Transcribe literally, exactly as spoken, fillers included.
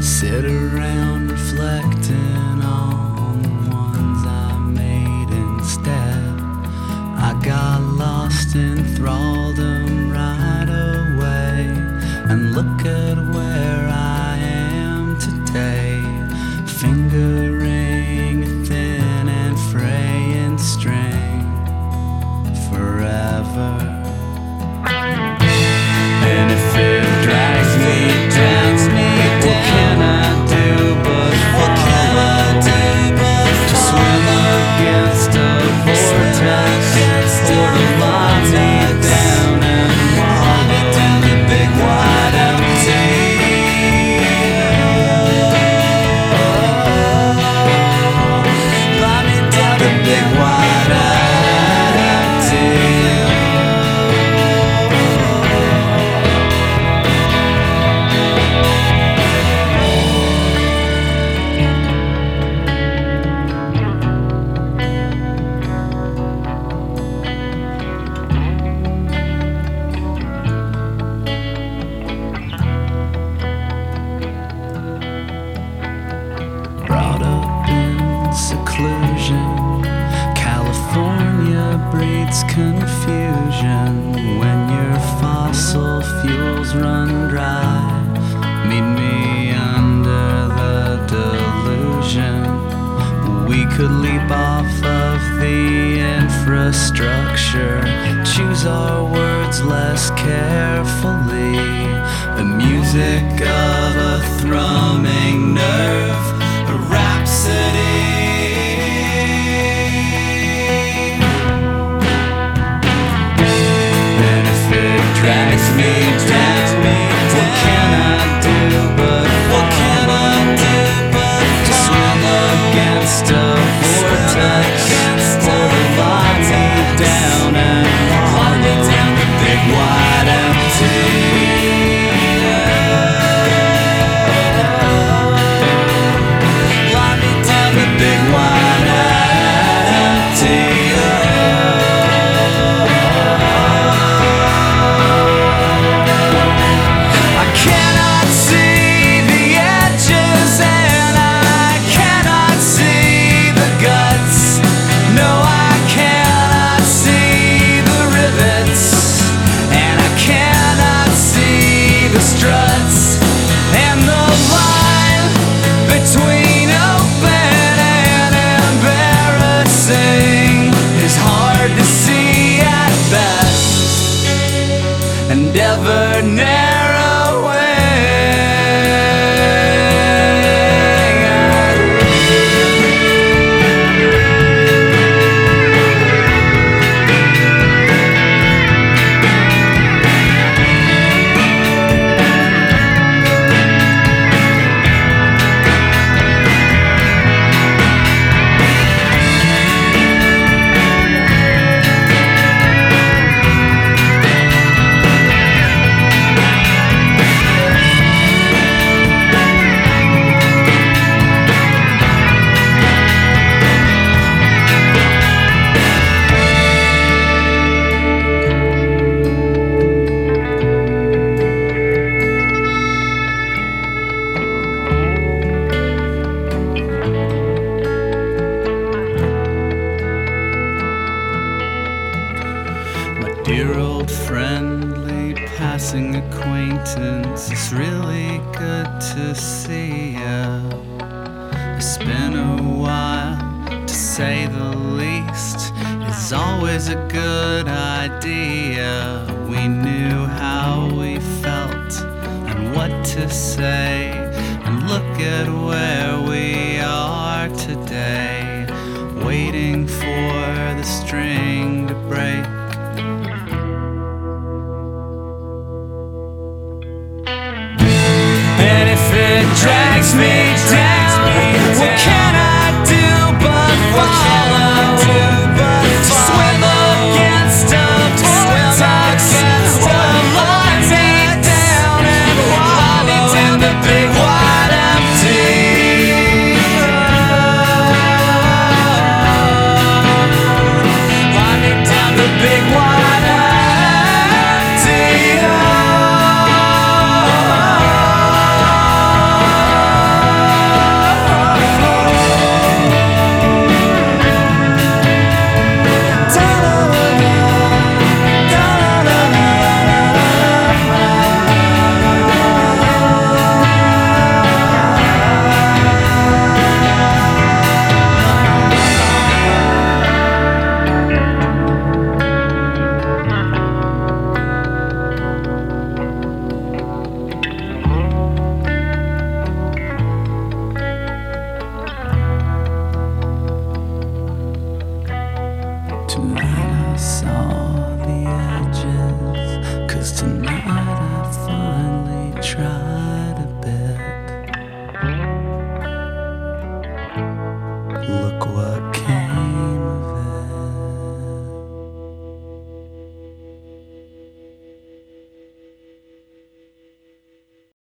Sit around reflecting on the ones I made instead. I got lost in thraldom right away, and look at where I am today, fingering a thin and fraying string forever. And if it drags me down, what can I do but what can I do but to swim against a vortex, or to lie me down and wallow in the big wide empty. Lie me down the big wide empty. Brought up in seclusion, California breeds confusion. When your fossil fuels run dry, meet me under the delusion. We could leap off of the infrastructure, choose our words less carefully. The music of a thrumming nerve, a rhapsody. And if it drags me down, what can I do but what can I do but to swim against a vortex, or to lie me down and wallow in the big wide empty. Big wide empty. I cannot see the edges and I cannot see the guts. No, I cannot see the rivets, and I cannot see the struts, and the line between open and embarrassing is hard to see at best, and ever narrowing. Dear old friendly passing acquaintance, it's really good to see ya. It's been a while, to say the least. It's always a good idea. We knew how we felt and what to say, and look at where we are today, waiting for the string to break. And if it drags me down, what can I do but follow? To swim against a vortex, or lie me down and wallow in the big wide empty. Lie me Tonight I saw the edges, 'cause tonight I finally tried.